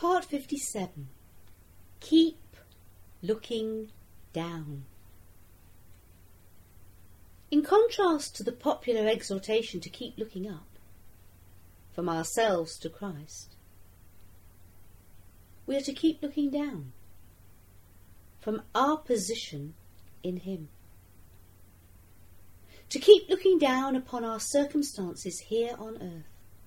Part 57. Keep looking down. In contrast to the popular exhortation to keep looking up, from ourselves to Christ, we are to keep looking down, from our position in Him. To keep looking down upon our circumstances here on earth.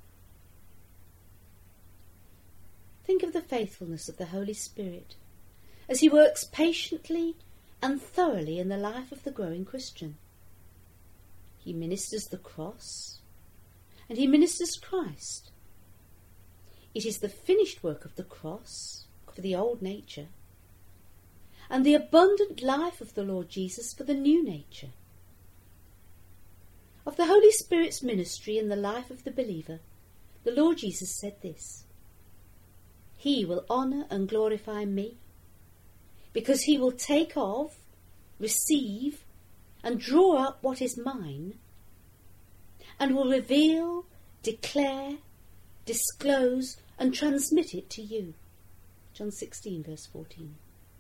Think of the faithfulness of the Holy Spirit as He works patiently and thoroughly in the life of the growing Christian. He ministers the cross and He ministers Christ. It is the finished work of the cross for the old nature and the abundant life of the Lord Jesus for the new nature. Of the Holy Spirit's ministry in the life of the believer, the Lord Jesus said this: He will honour and glorify me, because He will take of, receive, and draw up what is mine, and will reveal, declare, disclose, and transmit it to you. John 16, verse 14.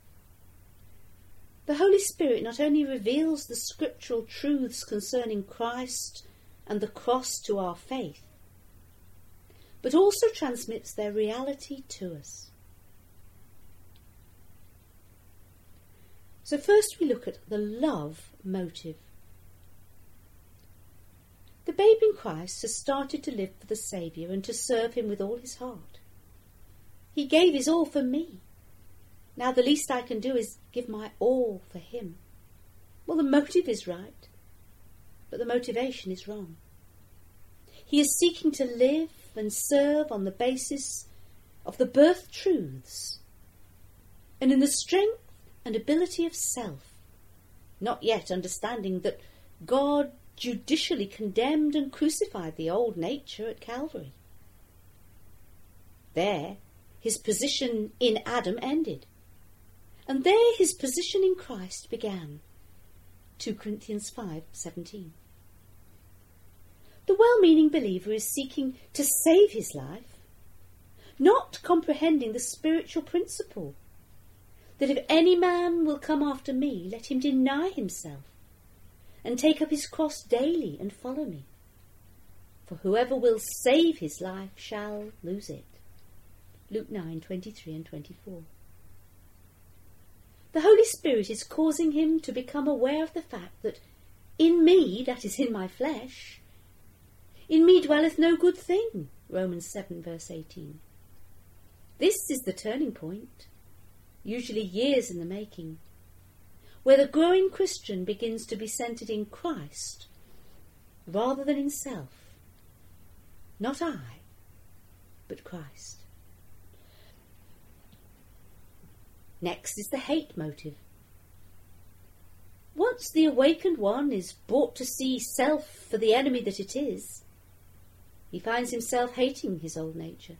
The Holy Spirit not only reveals the scriptural truths concerning Christ and the cross to our faith, but also transmits their reality to us. So first we look at the love motive. The babe in Christ has started to live for the Saviour and to serve Him with all his heart. He gave his all for me. Now the least I can do is give my all for Him. Well, the motive is right, but the motivation is wrong. He is seeking to live and serve on the basis of the birth truths and in the strength and ability of self, not yet understanding that God judicially condemned and crucified the old nature at Calvary. There his position in Adam ended, and there his position in Christ began. 2 Corinthians 5:17. The well-meaning believer is seeking to save his life, not comprehending the spiritual principle that if any man will come after me, let him deny himself and take up his cross daily and follow me. For whoever will save his life shall lose it. Luke 9:23 and 24. The Holy Spirit is causing him to become aware of the fact that in me, that is in my flesh, in me dwelleth no good thing, Romans 7 verse 18. This is the turning point, usually years in the making, where the growing Christian begins to be centred in Christ rather than in self. Not I, but Christ. Next is the hate motive. Once the awakened one is brought to see self for the enemy that it is, he finds himself hating his old nature.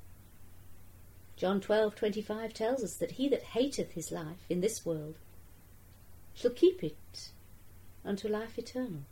John 12:25 tells us that he that hateth his life in this world shall keep it unto life eternal.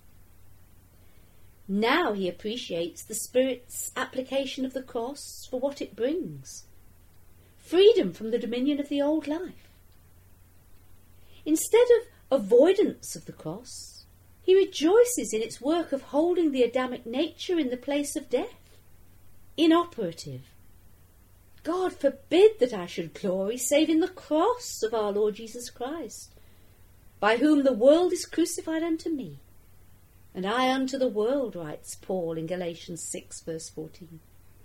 Now he appreciates the Spirit's application of the cross for what it brings: freedom from the dominion of the old life. Instead of avoidance of the cross, he rejoices in its work of holding the Adamic nature in the place of death, inoperative. God forbid that I should glory save in the cross of our Lord Jesus Christ, by whom the world is crucified unto me, and I unto the world, writes Paul in Galatians 6 verse 14.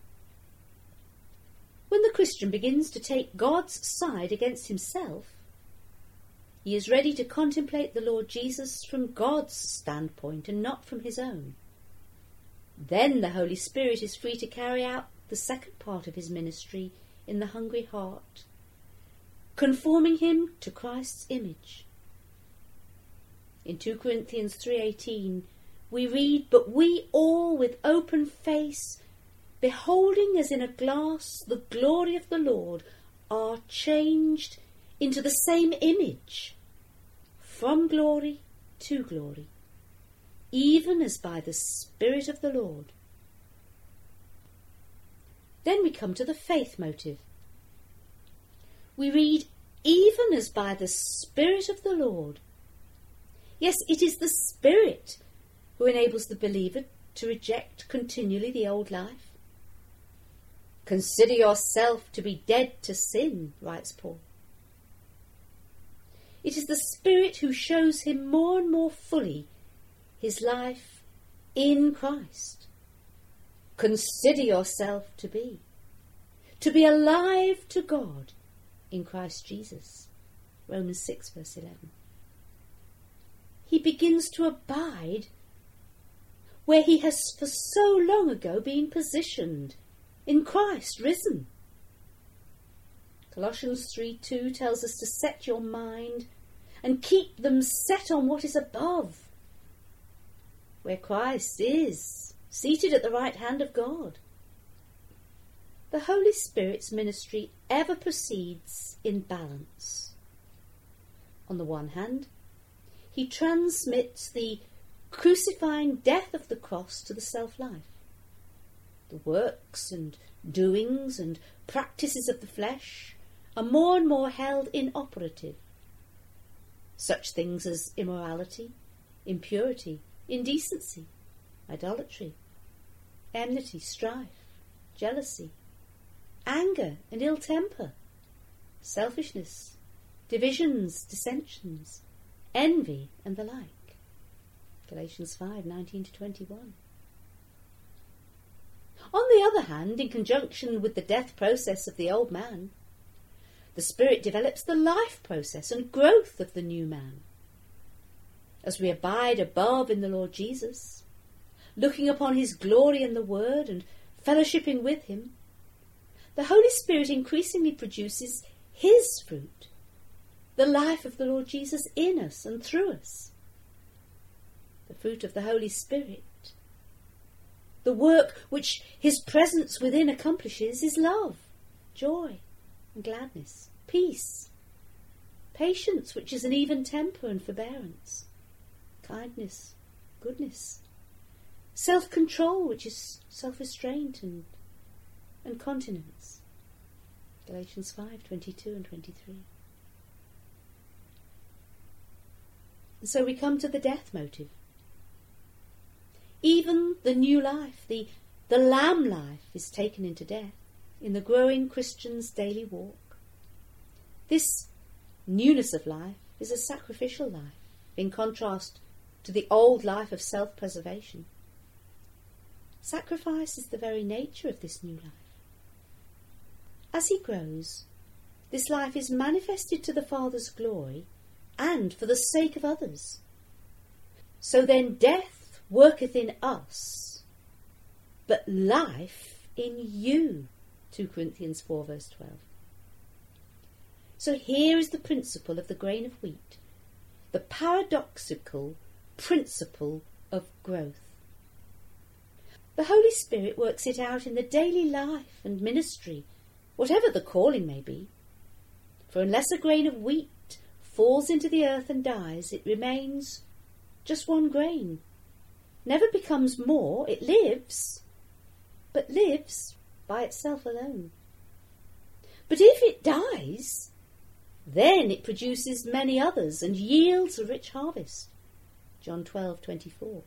When the Christian begins to take God's side against himself, he is ready to contemplate the Lord Jesus from God's standpoint and not from his own. Then the Holy Spirit is free to carry out the second part of his ministry in the hungry heart, conforming him to Christ's image. In 2 Corinthians 3:18 we read, "But we all with open face, beholding as in a glass the glory of the Lord, are changed into the same image, from glory to glory, even as by the Spirit of the Lord." Then we come to the faith motive. we read, even as by the Spirit of the Lord. Yes, it is the Spirit who enables the believer to reject continually the old life. Consider yourself to be dead to sin, writes Paul. It is the Spirit who shows him more and more fully his life in Christ. Consider yourself to be alive to God in Christ Jesus. Romans 6 verse 11. He begins to abide where he has for so long ago been positioned, in Christ risen. Colossians 3:2 tells us to set your mind and keep them set on what is above, where Christ is, seated at the right hand of God. The Holy Spirit's ministry ever proceeds in balance. On the one hand, he transmits the crucifying death of the cross to the self-life. The works and doings and practices of the flesh are more and more held inoperative. Such things as immorality, impurity, indecency, idolatry, enmity, strife, jealousy, anger and ill temper, selfishness, divisions, dissensions, envy and the like. Galatians 5:19-21. On the other hand, in conjunction with the death process of the old man, the Spirit develops the life process and growth of the new man. As we abide above in the Lord Jesus, looking upon his glory in the Word and fellowshipping with him, the Holy Spirit increasingly produces his fruit, the life of the Lord Jesus in us and through us. The fruit of the Holy Spirit, the work which his presence within accomplishes, is love, joy and gladness, peace, patience, which is an even temper and forbearance, kindness, goodness, self-control, which is self-restraint and continence. Galatians 5:22 and 23. And so we come to the death motive. Even the new life, the lamb life, is taken into death in the growing Christian's daily walk. This newness of life is a sacrificial life, in contrast to the old life of self-preservation. Sacrifice is the very nature of this new life. As he grows, this life is manifested to the Father's glory and for the sake of others. So then death worketh in us, but life in you. 2 Corinthians 4 verse 12. So here is the principle of the grain of wheat, the paradoxical principle of growth. The Holy Spirit works it out in the daily life and ministry, whatever the calling may be. For unless a grain of wheat falls into the earth and dies, it remains just one grain, never becomes more. It lives, but lives by itself alone. But if it dies, then it produces many others and yields a rich harvest. John 12:24.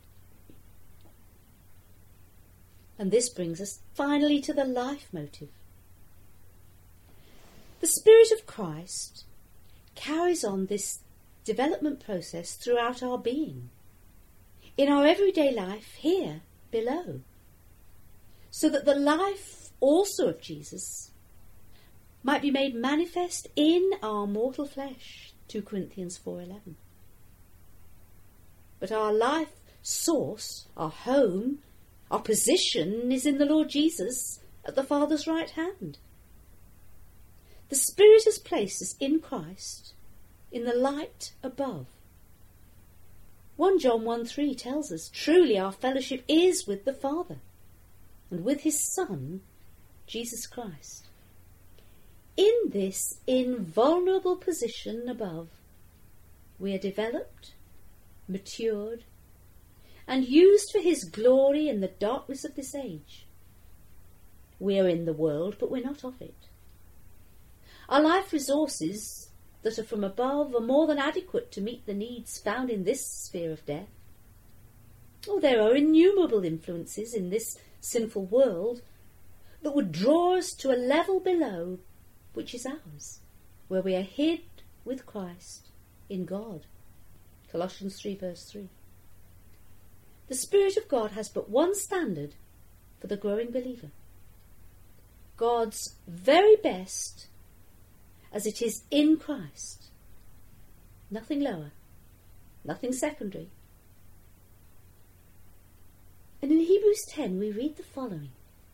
And this brings us finally to the life motive. The Spirit of Christ carries on this development process throughout our being, in our everyday life here below, so that the life also of Jesus might be made manifest in our mortal flesh. 2 Corinthians 4:11. But our life source, our home, our position is in the Lord Jesus at the Father's right hand. The Spirit has placed us in Christ, in the light above. 1 John 1:3 tells us, truly our fellowship is with the Father and with his Son, Jesus Christ. In this invulnerable position above, we are developed, matured, and used for his glory in the darkness of this age. We are in the world, but we're not of it. Our life resources that are from above are more than adequate to meet the needs found in this sphere of death. Oh, there are innumerable influences in this sinful world that would draw us to a level below which is ours, where we are hid with Christ in God. Colossians 3 verse 3. The Spirit of God has but one standard for the growing believer: God's very best as it is in Christ. Nothing lower, nothing secondary. And in Hebrews 10 we read the following: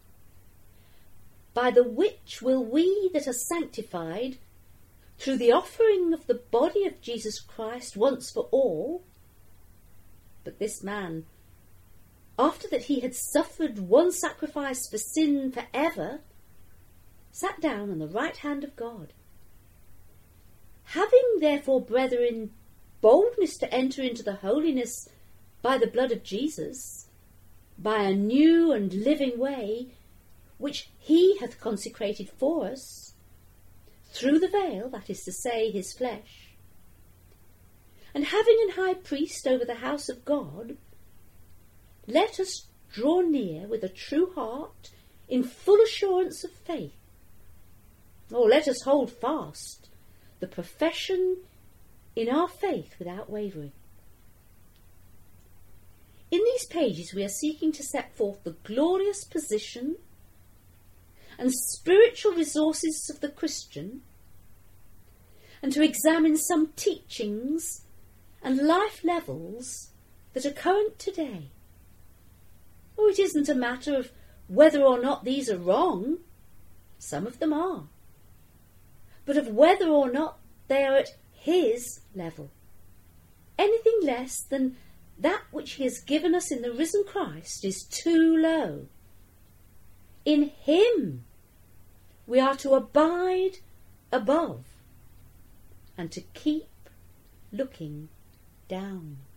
by the which will we that are sanctified through the offering of the body of Jesus Christ once for all. But this man, after that he had suffered one sacrifice for sin for ever, sat down on the right hand of God. Having therefore, brethren, boldness to enter into the holiness by the blood of Jesus, by a new and living way, which he hath consecrated for us, through the veil, that is to say, his flesh, and having an high priest over the house of God, let us draw near with a true heart, in full assurance of faith. Or let us hold fast the profession in our faith without wavering. In these pages we are seeking to set forth the glorious position and spiritual resources of the Christian, and to examine some teachings and life levels that are current today. Oh, it isn't a matter of whether or not these are wrong. Some of them are. But of whether or not they are at his level. Anything less than that which he has given us in the risen Christ is too low. In him we are to abide above and to keep looking down.